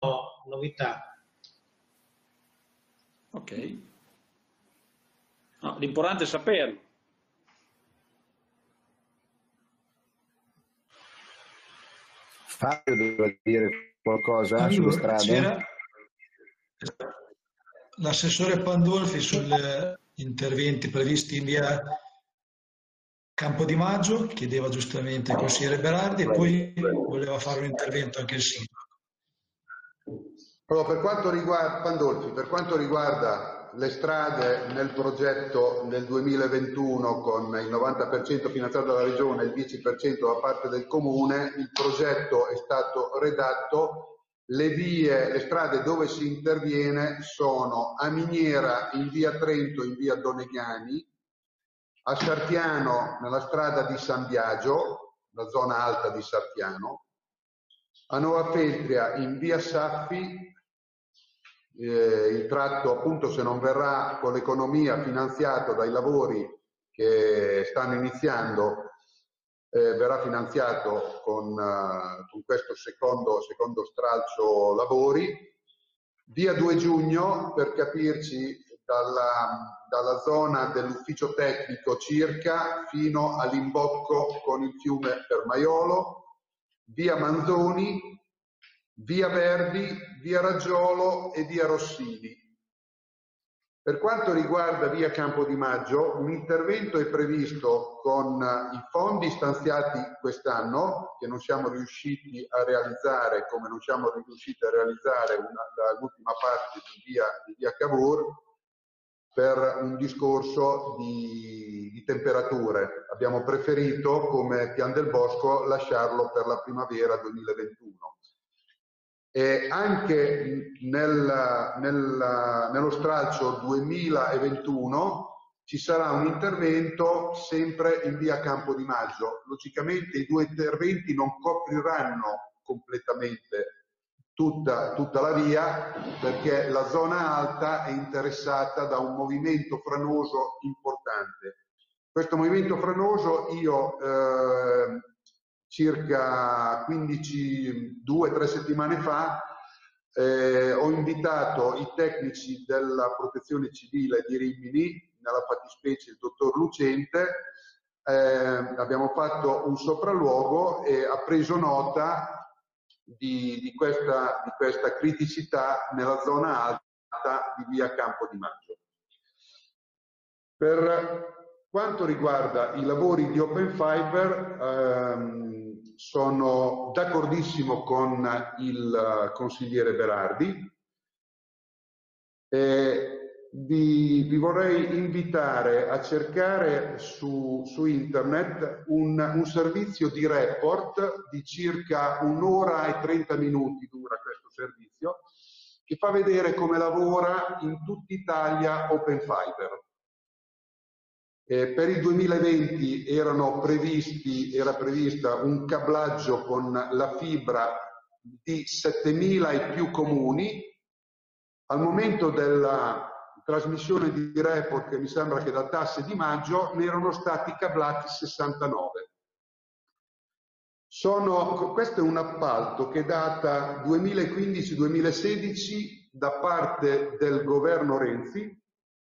novità. Ok. No, l'importante è saperlo. Fabio doveva dire qualcosa sulle strade? L'assessore Pandolfi sugli interventi previsti in via Campodimaggio, chiedeva giustamente il consigliere Berardi, e poi voleva fare un intervento anche il sindaco. Per quanto riguarda Pandolfi, per quanto riguarda le strade nel progetto nel 2021 con il 90% finanziato dalla Regione e il 10% da parte del Comune, il progetto è stato redatto. Le strade dove si interviene sono a Miniera in via Trento in via Doneghani, a Sartiano nella strada di San Biagio, la zona alta di Sartiano, a Nuova Feltria in via Saffi, il tratto appunto, se non verrà con l'economia finanziato dai lavori che stanno iniziando, verrà finanziato con questo secondo stralcio lavori. Via 2 Giugno, per capirci, dalla zona dell'ufficio tecnico circa fino all'imbocco con il fiume Permaiolo. Via Manzoni, via Verdi, via Raggiolo e via Rossini. Per quanto riguarda via Campodimaggio, un intervento è previsto con i fondi stanziati quest'anno, che non siamo riusciti a realizzare, come non siamo riusciti a realizzare l'ultima parte di via Cavour, per un discorso di temperature. Abbiamo preferito, come Pian del Bosco, lasciarlo per la primavera 2021. E anche nello stralcio 2021 ci sarà un intervento sempre in via Campodimaggio. Logicamente i due interventi non copriranno completamente tutta la via, perché la zona alta è interessata da un movimento franoso importante. Questo movimento franoso io circa 2-3 settimane fa ho invitato i tecnici della protezione civile di Rimini, nella fattispecie il dottor Lucente, abbiamo fatto un sopralluogo e ha preso nota di questa criticità nella zona alta di via Campodimaggio. Per quanto riguarda i lavori di Open Fiber, sono d'accordissimo con il consigliere Berardi. Vi vorrei invitare a cercare su internet un servizio di report di circa 1 ora e 30 minuti dura questo servizio, che fa vedere come lavora in tutta Italia Open Fiber. Per il 2020 era prevista un cablaggio con la fibra di 7.000 e più comuni. Al momento della trasmissione di report, che mi sembra che datasse di maggio, ne erano stati cablati 69. Questo è un appalto che data 2015-2016 da parte del governo Renzi.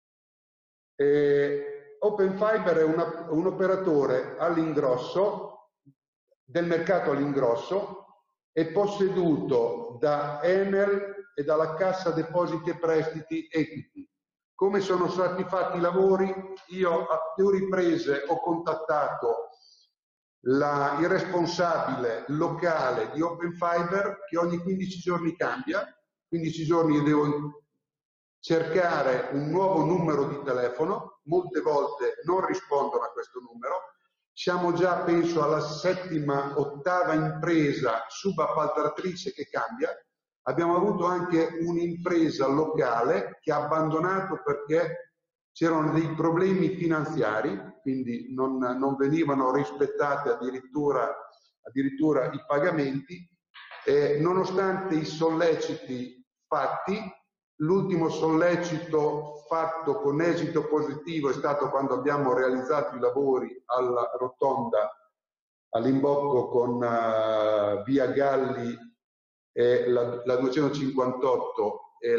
Open Fiber è un operatore all'ingrosso, del mercato all'ingrosso, è posseduto da Enel e dalla Cassa Depositi e Prestiti Equity. Come sono stati fatti i lavori? Io a più riprese ho contattato il responsabile locale di Open Fiber, che ogni 15 giorni cambia. 15 giorni io devo cercare un nuovo numero di telefono, molte volte non rispondono a questo numero. Siamo già, penso, alla 7ª, 8ª impresa subappaltatrice che cambia. Abbiamo avuto anche un'impresa locale che ha abbandonato perché c'erano dei problemi finanziari, quindi non venivano rispettati addirittura i pagamenti. Nonostante i solleciti fatti, l'ultimo sollecito fatto con esito positivo è stato quando abbiamo realizzato i lavori alla rotonda all'imbocco con via Galli la 258 e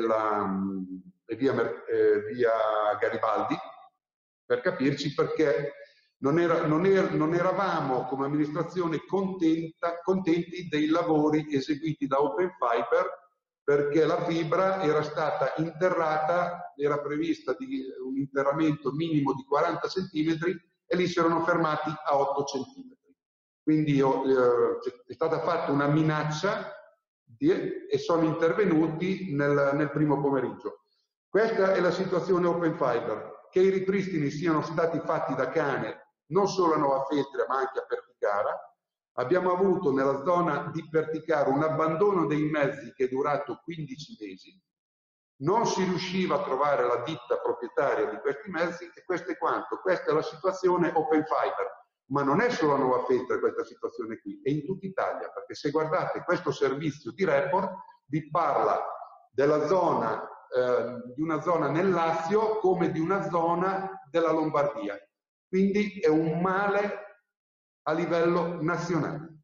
via Garibaldi, per capirci, perché non eravamo come amministrazione contenti dei lavori eseguiti da Open Fiber, perché la fibra era stata interrata, era prevista di un interramento minimo di 40 centimetri e lì si erano fermati a 8 centimetri. Quindi è stata fatta una minaccia e sono intervenuti nel primo pomeriggio. Questa è la situazione Open Fiber. Che i ripristini siano stati fatti da Cane, non solo a Nova Feltria ma anche a Perticara. Abbiamo avuto nella zona di Perticara un abbandono dei mezzi che è durato 15 mesi. Non si riusciva a trovare la ditta proprietaria di questi mezzi e questo è quanto. Questa è la situazione Open Fiber. Ma non è solo a Nova Feltria questa situazione qui, è in tutta Italia, perché se guardate questo servizio di report vi parla della zona, di una zona nel Lazio come di una zona della Lombardia. Quindi è un male a livello nazionale.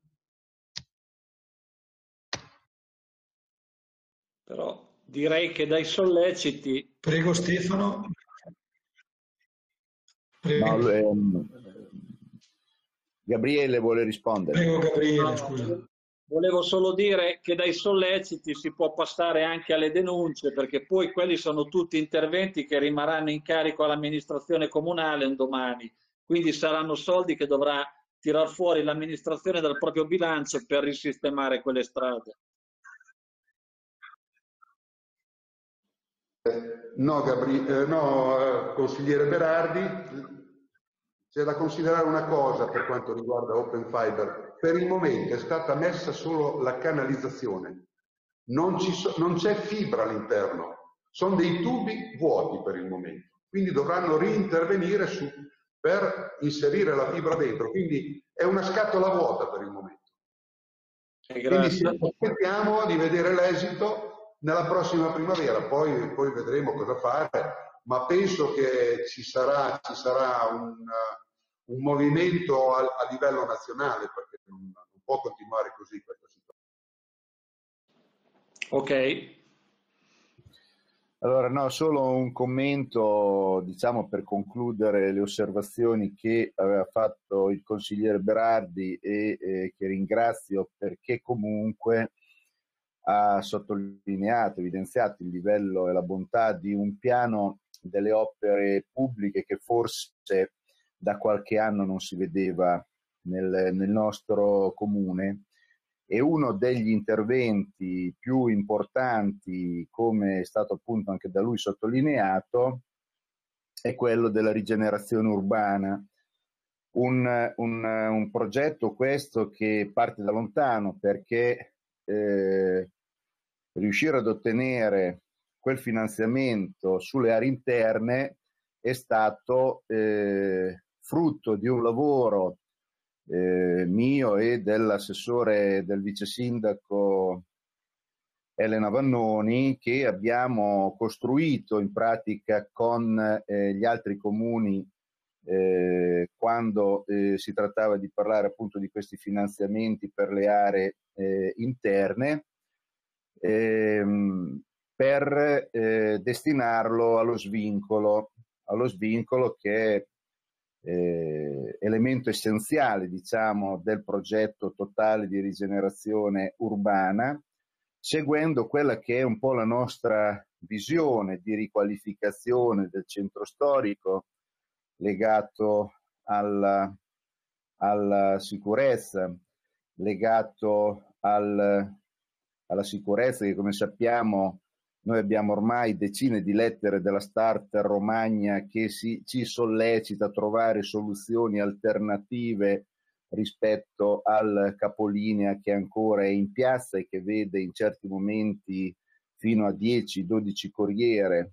Però direi che dai solleciti... Prego Stefano. Prego. No, Gabriele vuole rispondere. Prego Gabriele, No, scusa. Volevo solo dire che dai solleciti si può passare anche alle denunce, perché poi quelli sono tutti interventi che rimarranno in carico all'amministrazione comunale un domani, quindi saranno soldi che dovrà tirar fuori l'amministrazione dal proprio bilancio per risistemare quelle strade. No, consigliere Berardi, c'è da considerare una cosa per quanto riguarda Open Fiber. Per il momento è stata messa solo la canalizzazione, non c'è fibra all'interno, sono dei tubi vuoti per il momento, quindi dovranno reintervenire per inserire la fibra dentro, quindi è una scatola vuota per il momento. Quindi aspettiamo di vedere l'esito nella prossima primavera, poi vedremo cosa fare, ma penso che ci sarà un movimento a livello nazionale, perché non può continuare così questa situazione. Ok. Allora, no, solo un commento, diciamo, per concludere le osservazioni che aveva fatto il consigliere Berardi e che ringrazio perché comunque ha sottolineato, evidenziato il livello e la bontà di un piano delle opere pubbliche che forse da qualche anno non si vedeva nel nostro comune. E uno degli interventi più importanti, come è stato appunto anche da lui sottolineato, è quello della rigenerazione urbana. Un progetto questo che parte da lontano, perché riuscire ad ottenere quel finanziamento sulle aree interne è stato frutto di un lavoro mio e dell'assessore del vice sindaco Elena Vannoni, che abbiamo costruito in pratica con gli altri comuni quando si trattava di parlare appunto di questi finanziamenti per le aree interne, per destinarlo allo svincolo che è elemento essenziale, diciamo, del progetto totale di rigenerazione urbana, seguendo quella che è un po' la nostra visione di riqualificazione del centro storico legato alla sicurezza, legato alla sicurezza che, come sappiamo, noi abbiamo ormai decine di lettere della Start Romagna che ci sollecita a trovare soluzioni alternative rispetto al capolinea che ancora è in piazza e che vede in certi momenti fino a 10-12 corriere.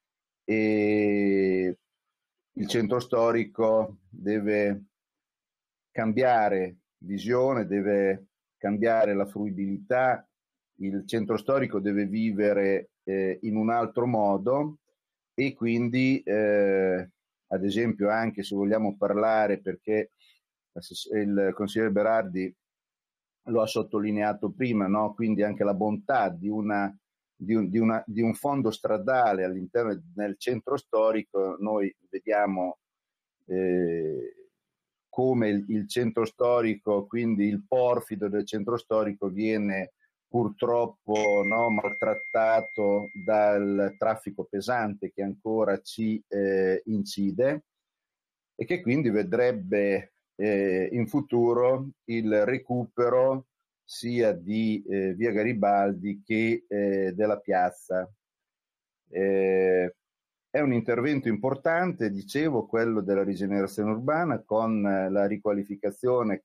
E il centro storico deve cambiare visione, deve cambiare la fruibilità, il centro storico deve vivere in un altro modo e quindi ad esempio anche se vogliamo parlare, perché il consigliere Berardi lo ha sottolineato prima, no? Quindi anche la bontà di un fondo stradale all'interno del centro storico. Noi vediamo come il centro storico, quindi il porfido del centro storico, viene purtroppo, no, maltrattato dal traffico pesante che ancora ci incide, e che quindi vedrebbe in futuro il recupero sia di via Garibaldi che della piazza. È un intervento importante, dicevo, quello della rigenerazione urbana, con la riqualificazione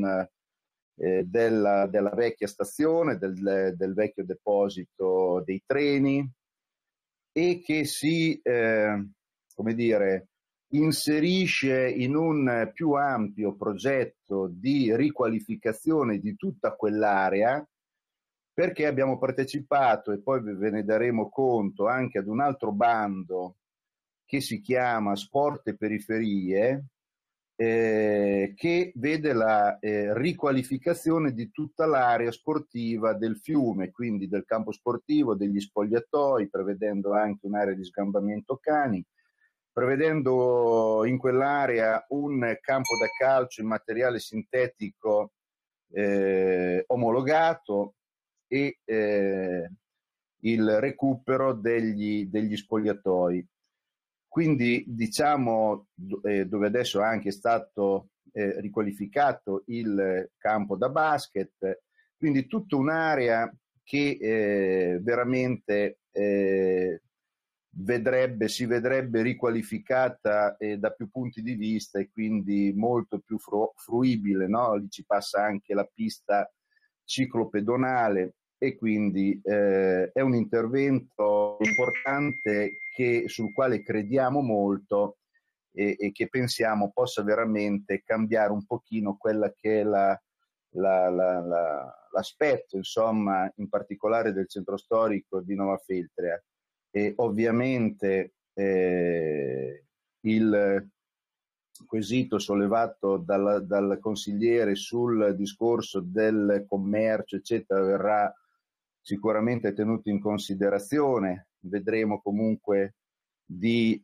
della vecchia stazione, del vecchio deposito dei treni, e che si, come dire, inserisce in un più ampio progetto di riqualificazione di tutta quell'area, perché abbiamo partecipato, e poi ve ne daremo conto, anche ad un altro bando che si chiama Sport e Periferie, che vede la riqualificazione di tutta l'area sportiva del fiume, quindi del campo sportivo, degli spogliatoi, prevedendo anche un'area di sgambamento cani, prevedendo in quell'area un campo da calcio in materiale sintetico omologato, e il recupero degli spogliatoi. Quindi diciamo dove adesso anche è stato riqualificato il campo da basket, quindi tutta un'area che veramente si vedrebbe riqualificata da più punti di vista, e quindi molto più fruibile, no? Lì ci passa anche la pista ciclopedonale, e quindi è un intervento importante sul quale crediamo molto, e che pensiamo possa veramente cambiare un pochino quella che è l'aspetto, insomma, in particolare del centro storico di Nova Feltria. E ovviamente il quesito sollevato dal consigliere sul discorso del commercio, eccetera, verrà sicuramente tenuto in considerazione. Vedremo comunque di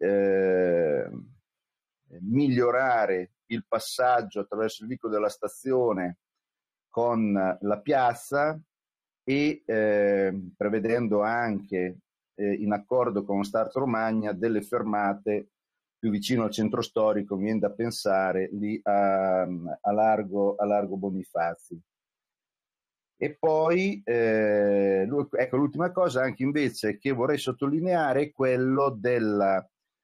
migliorare il passaggio attraverso il vico della stazione con la piazza, e prevedendo anche in accordo con Start Romagna delle fermate più vicino al centro storico, mi viene da pensare lì a Largo Bonifazi. E poi ecco, l'ultima cosa anche invece che vorrei sottolineare è quello della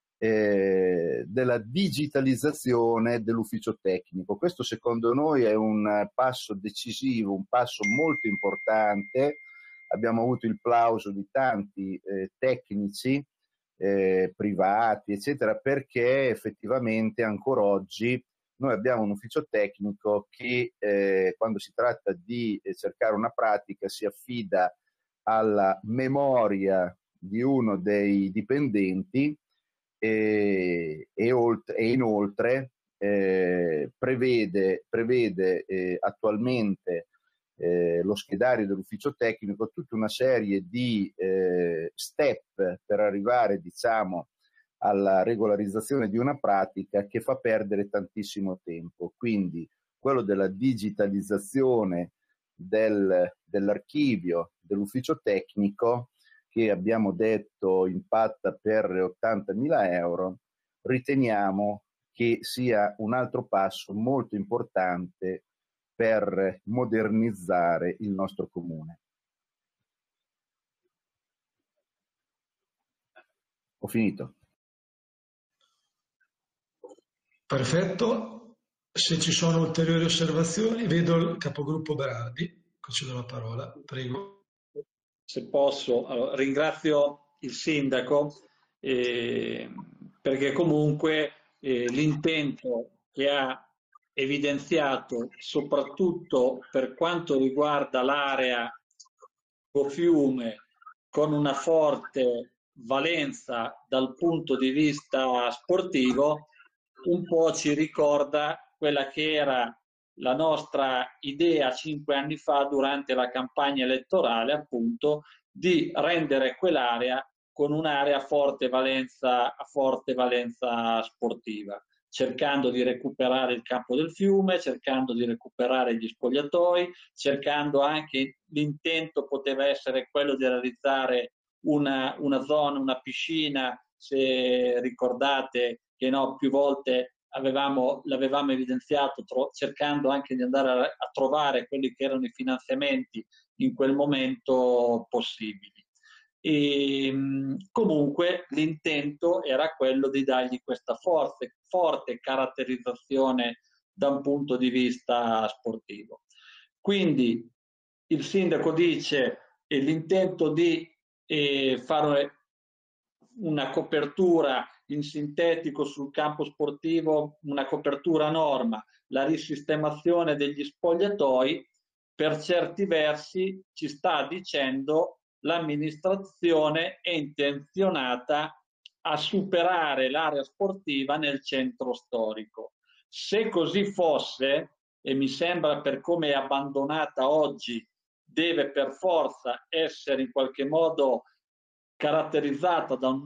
digitalizzazione dell'ufficio tecnico. Questo secondo noi è un passo decisivo, un passo molto importante. Abbiamo avuto il plauso di tanti tecnici privati, eccetera, perché effettivamente ancora oggi noi abbiamo un ufficio tecnico che quando si tratta di cercare una pratica si affida alla memoria di uno dei dipendenti, e inoltre prevede attualmente lo schedario dell'ufficio tecnico tutta una serie di step per arrivare, diciamo, alla regolarizzazione di una pratica che fa perdere tantissimo tempo. Quindi quello della digitalizzazione dell'archivio dell'ufficio tecnico, che abbiamo detto impatta per 80.000 euro, riteniamo che sia un altro passo molto importante per modernizzare il nostro comune. Ho finito. Perfetto. Se ci sono ulteriori osservazioni, vedo il capogruppo Berardi, che ci do la parola, prego. Se posso, allora, ringrazio il sindaco perché comunque l'intento che ha evidenziato, soprattutto per quanto riguarda l'area Fiume, con una forte valenza dal punto di vista sportivo, un po' ci ricorda quella che era la nostra idea 5 anni fa durante la campagna elettorale, appunto, di rendere quell'area con un'area a forte valenza sportiva, cercando di recuperare il campo del fiume, cercando di recuperare gli spogliatoi, cercando anche, l'intento poteva essere quello di realizzare una zona, una piscina, se ricordate che no, più volte l'avevamo evidenziato, cercando anche di andare a trovare quelli che erano i finanziamenti in quel momento possibili. E, comunque l'intento era quello di dargli questa forte caratterizzazione da un punto di vista sportivo. Quindi il sindaco dice l'intento di fare una copertura in sintetico sul campo sportivo, una copertura a norma, la risistemazione degli spogliatoi, per certi versi ci sta dicendo l'amministrazione è intenzionata a superare l'area sportiva nel centro storico. Se così fosse, e mi sembra per come è abbandonata oggi, deve per forza essere in qualche modo caratterizzata da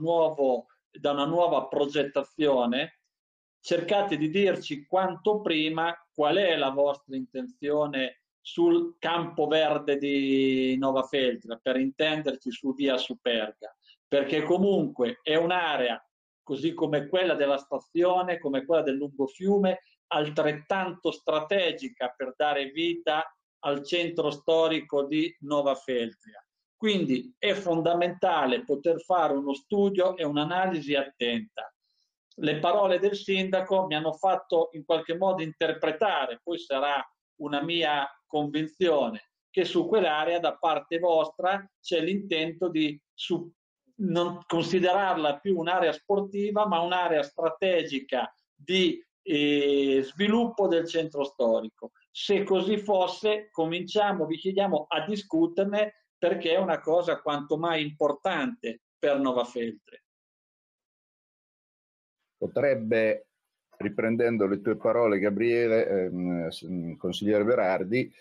una nuova progettazione, cercate di dirci quanto prima qual è la vostra intenzione sul campo verde di Nova Feltria, per intenderci su via Superga, perché comunque è un'area, così come quella della stazione, come quella del lungofiume, altrettanto strategica per dare vita al centro storico di Nova Feltria. Quindi è fondamentale poter fare uno studio e un'analisi attenta. Le parole del sindaco mi hanno fatto in qualche modo interpretare, poi sarà una mia convinzione, che su quell'area da parte vostra c'è l'intento di non considerarla più un'area sportiva, ma un'area strategica di sviluppo del centro storico. Se così fosse, vi chiediamo a discuterne, perché è una cosa quanto mai importante per Nova Feltria. Potrebbe, riprendendo le tue parole, Gabriele, consigliere Berardi,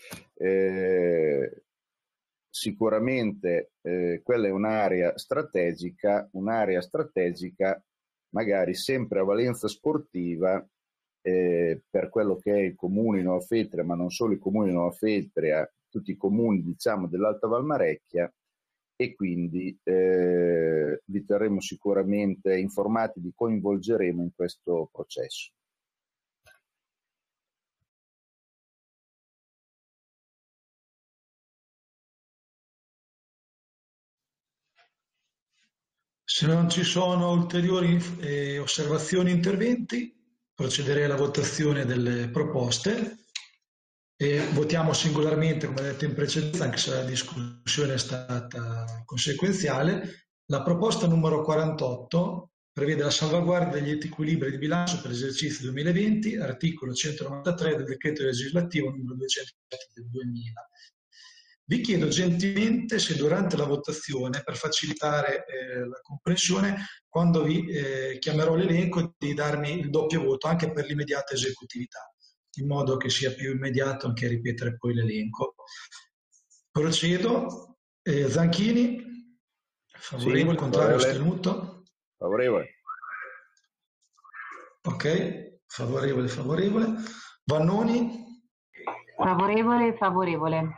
sicuramente quella è un'area strategica magari sempre a valenza sportiva, per quello che è il comune di Nova Feltria, ma non solo il comune di Nuova Feltria, tutti i comuni, diciamo, dell'Alta Valmarecchia, e quindi vi terremo sicuramente informati, vi coinvolgeremo in questo processo. Se non ci sono ulteriori osservazioni e interventi, procederei alla votazione delle proposte e votiamo singolarmente, come detto in precedenza, anche se la discussione è stata conseguenziale. La proposta numero 48 prevede la salvaguardia degli equilibri di bilancio per l'esercizio 2020, articolo 193 del decreto legislativo numero 207 del 2000. Vi chiedo gentilmente se durante la votazione, per facilitare la comprensione, quando vi chiamerò l'elenco, di darmi il doppio voto anche per l'immediata esecutività, in modo che sia più immediato anche ripetere poi l'elenco. Procedo. Zanchini, favorevole, sì, contrario, astenuto? Favorevole. Ok, favorevole. Vannoni? Favorevole.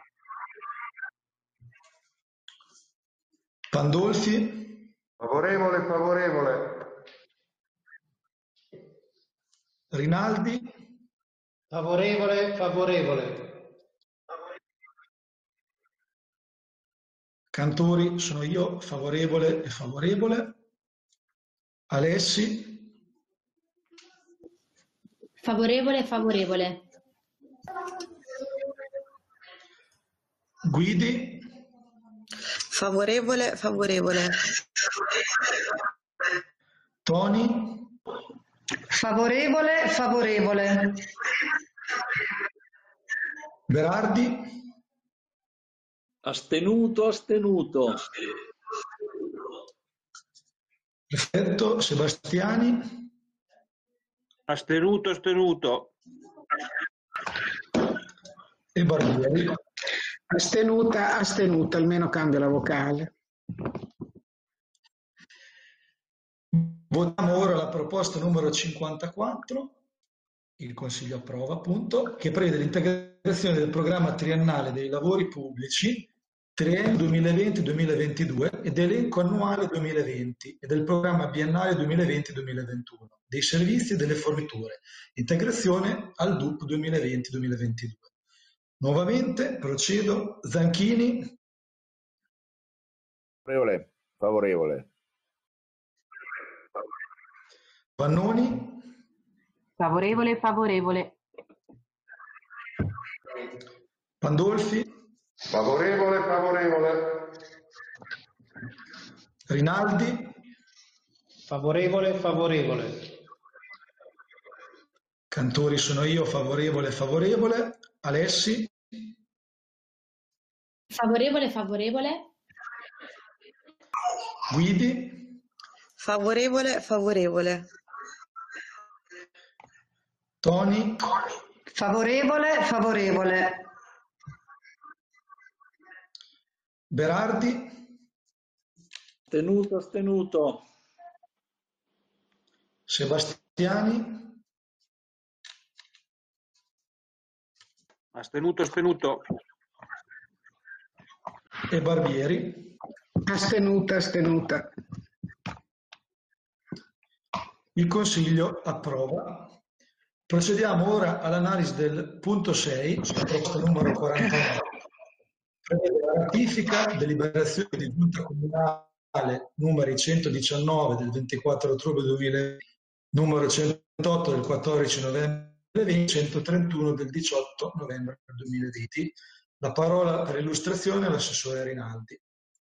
Pandolfi? Favorevole. Rinaldi? Favorevole. Cantori sono io, favorevole. Alessi? Favorevole. Guidi? Favorevole. Toni? Favorevole. Berardi? Astenuto. Perfetto. Sebastiani? Astenuto. e Barbieri. Astenuta, almeno cambia la vocale. Votiamo ora la proposta numero 54, il Consiglio approva appunto, che prevede l'integrazione del programma triennale dei lavori pubblici triennio 2020-2022 ed elenco annuale 2020 e del programma biennale 2020-2021 dei servizi e delle forniture, integrazione al DUP 2020-2022. Nuovamente procedo. Zanchini. Favorevole. Vannoni. Favorevole. Pandolfi. Favorevole. Rinaldi. Favorevole. Cantori sono io, favorevole. Alessi. Favorevole. Guidi. Favorevole. Toni. Favorevole. Berardi. Astenuto. Sebastiani. Astenuto. E Barbieri. Astenuta. Il Consiglio approva. Procediamo ora all'analisi del punto 6, sulla proposta numero 49. Prevede la ratifica deliberazione di Giunta Comunale numeri 119 del 24 ottobre 2020, numero 108 del 14 novembre 2020, 131 del 18 novembre 2020. La parola per illustrazione all'assessore Rinaldi.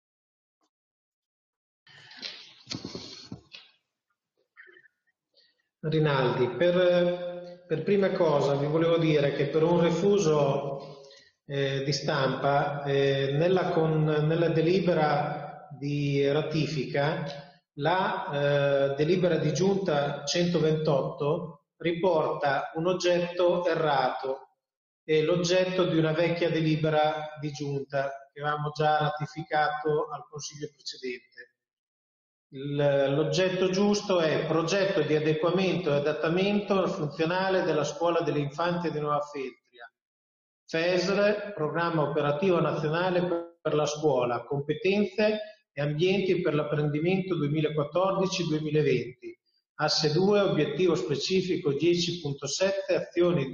Rinaldi, per prima cosa vi volevo dire che per un refuso di stampa nella delibera di ratifica la delibera di giunta 128 riporta un oggetto errato, è l'oggetto di una vecchia delibera di giunta che avevamo già ratificato al Consiglio precedente. L'oggetto giusto è progetto di adeguamento e adattamento funzionale della scuola dell'infanzia di Nuova Feltria, FESR, Programma Operativo Nazionale per la Scuola, Competenze e Ambienti per l'Apprendimento 2014-2020, Asse 2, Obiettivo Specifico 10.7, Azioni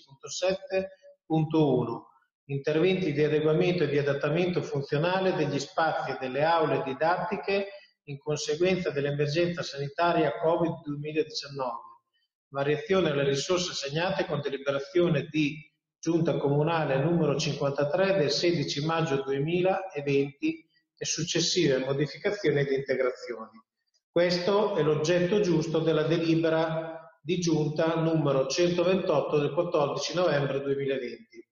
10.7.1, Interventi di adeguamento e di adattamento funzionale degli spazi e delle aule didattiche in conseguenza dell'emergenza sanitaria Covid-2019, variazione alle risorse assegnate con deliberazione di Giunta Comunale numero 53 del 16 maggio 2020 e successive modificazioni ed integrazioni. Questo è l'oggetto giusto della delibera di Giunta numero 128 del 14 novembre 2020.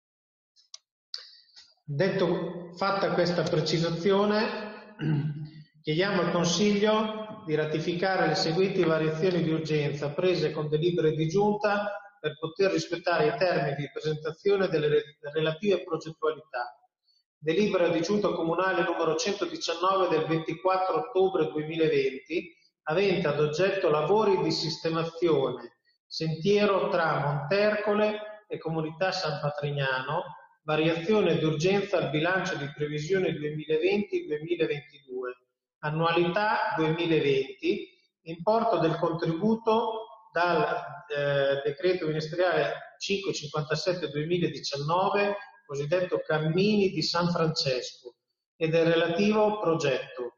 Fatta questa precisazione, chiediamo al Consiglio di ratificare le seguenti variazioni di urgenza prese con delibere di Giunta per poter rispettare i termini di presentazione delle relative progettualità. Delibera di Giunta Comunale numero 119 del 24 ottobre 2020, avente ad oggetto lavori di sistemazione, sentiero tra Montercole e Comunità San Patrignano, variazione d'urgenza al bilancio di previsione 2020-2022, annualità 2020, importo del contributo dal decreto ministeriale 557-2019, cosiddetto Cammini di San Francesco, e del relativo progetto,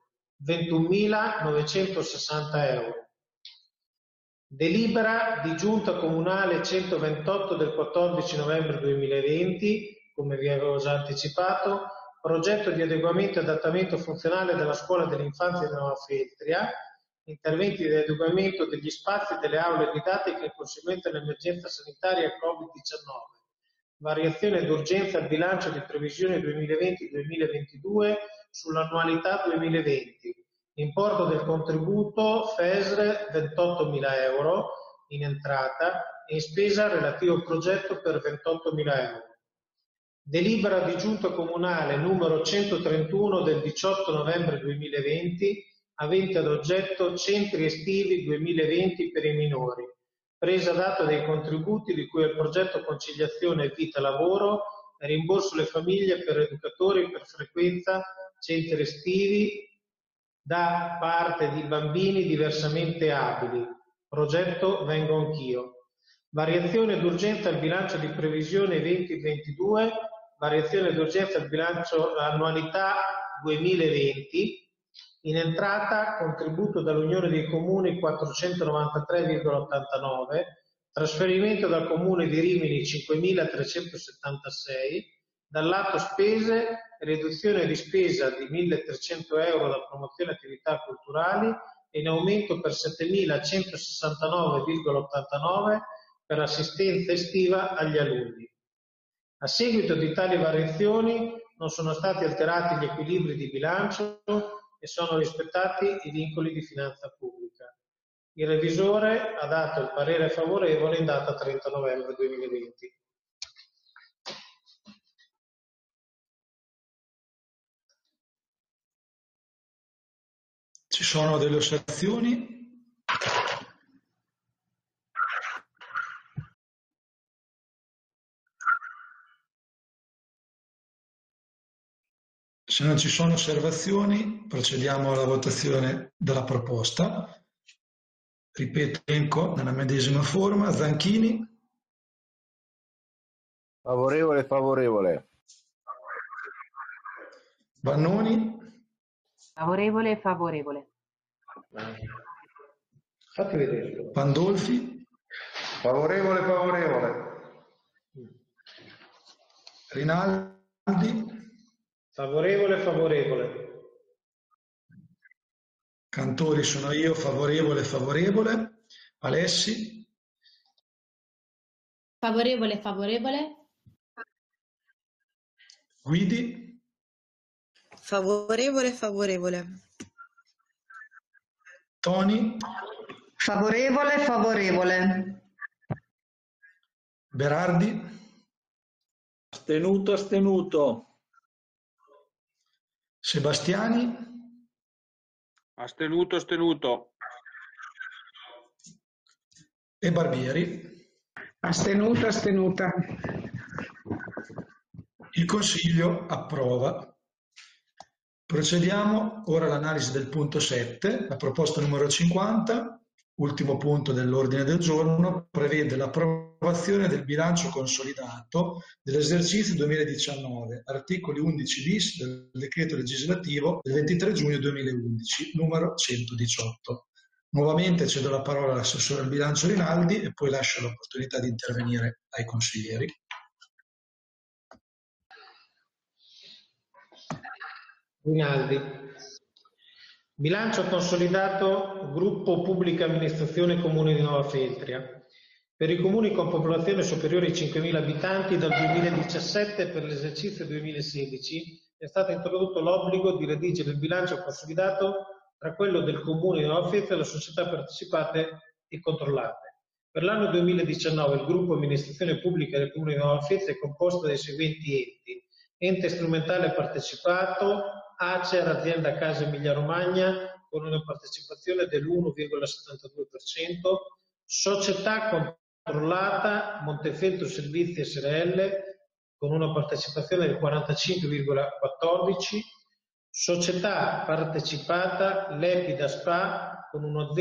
21.960 euro. Delibera di Giunta Comunale 128 del 14 novembre 2020, come vi avevo già anticipato, progetto di adeguamento e adattamento funzionale della scuola dell'infanzia di Nuova Feltria, interventi di adeguamento degli spazi e delle aule didattiche in conseguenza dell'emergenza sanitaria Covid-19, variazione d'urgenza al bilancio di previsione 2020-2022 sull'annualità 2020, importo del contributo FESR 28.000 euro in entrata e in spesa relativo progetto per 28.000 euro. Delibera di Giunta Comunale numero 131 del 18 novembre 2020, avente ad oggetto Centri Estivi 2020 per i minori, presa data dei contributi di cui al progetto Conciliazione Vita Lavoro e rimborso alle famiglie per educatori per frequenza centri estivi da parte di bambini diversamente abili. Progetto Vengo Anch'io. Variazione d'urgenza al bilancio di previsione 2022, variazione d'urgenza al bilancio annualità 2020, in entrata contributo dall'Unione dei Comuni 493,89, trasferimento dal Comune di Rimini 5.376, dal lato spese riduzione di spesa di 1.300 euro da promozione attività culturali e in aumento per 7.169,89 per assistenza estiva agli alunni. A seguito di tali variazioni non sono stati alterati gli equilibri di bilancio e sono rispettati i vincoli di finanza pubblica. Il revisore ha dato il parere favorevole in data 30 novembre 2020. Ci sono delle osservazioni? Se non ci sono osservazioni, procediamo alla votazione della proposta. Ripeto, elenco nella medesima forma. Zanchini. Favorevole, favorevole. Vannoni. Favorevole, favorevole. Fatti vedere. Pandolfi. Favorevole, favorevole. Rinaldi. Favorevole, favorevole. Cantori sono io, favorevole, favorevole. Alessi. Favorevole, favorevole. Guidi. Favorevole, favorevole. Toni. Favorevole, favorevole. Berardi. Astenuto, astenuto. Sebastiani. Astenuto, astenuto. E Barbieri. Astenuta, astenuta. Il Consiglio approva. Procediamo ora all'analisi del punto 7. La proposta numero 50, ultimo punto dell'ordine del giorno, prevede l'approvazione del bilancio consolidato dell'esercizio 2019, articoli 11 bis del decreto legislativo del 23 giugno 2011, numero 118. Nuovamente cedo la parola all'assessore al bilancio Rinaldi e poi lascio l'opportunità di intervenire ai consiglieri. Rinaldi. Bilancio consolidato Gruppo Pubblica Amministrazione Comune di Nova Feltria. Per i comuni con popolazione superiore ai 5.000 abitanti dal 2017 per l'esercizio 2016 è stato introdotto l'obbligo di redigere il bilancio consolidato tra quello del Comune di Nova Feltria e le società partecipate e controllate. Per l'anno 2019 il Gruppo Amministrazione Pubblica del Comune di Nova Feltria è composto dai seguenti enti: ente strumentale partecipato, Acer Azienda Casa Emilia Romagna con una partecipazione dell'1,72%, società controllata Montefeltro Servizi SRL con una partecipazione del 45,14%, società partecipata Lepida SPA con uno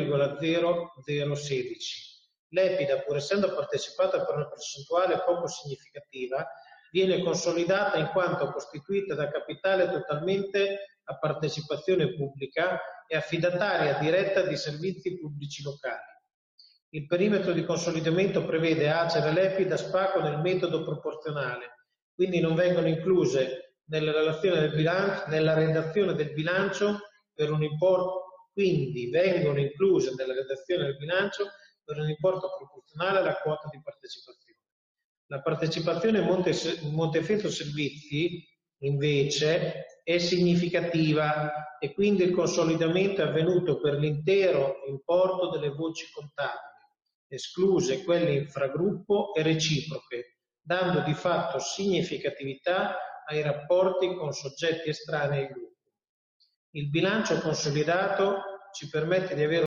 0,0016%. Lepida, pur essendo partecipata per una percentuale poco significativa, viene consolidata in quanto costituita da capitale totalmente a partecipazione pubblica e affidataria diretta di servizi pubblici locali. Il perimetro di consolidamento prevede Acer e Lepida SPA con il metodo proporzionale, quindi non vengono incluse nella redazione del bilancio per un importo, quindi vengono incluse nella redazione del bilancio per un importo proporzionale alla quota di partecipazione. La partecipazione Montefeltro Servizi invece è significativa e quindi il consolidamento è avvenuto per l'intero importo delle voci contabili, escluse quelle infragruppo e reciproche, dando di fatto significatività ai rapporti con soggetti estranei al gruppo. Il bilancio consolidato ci permette di avere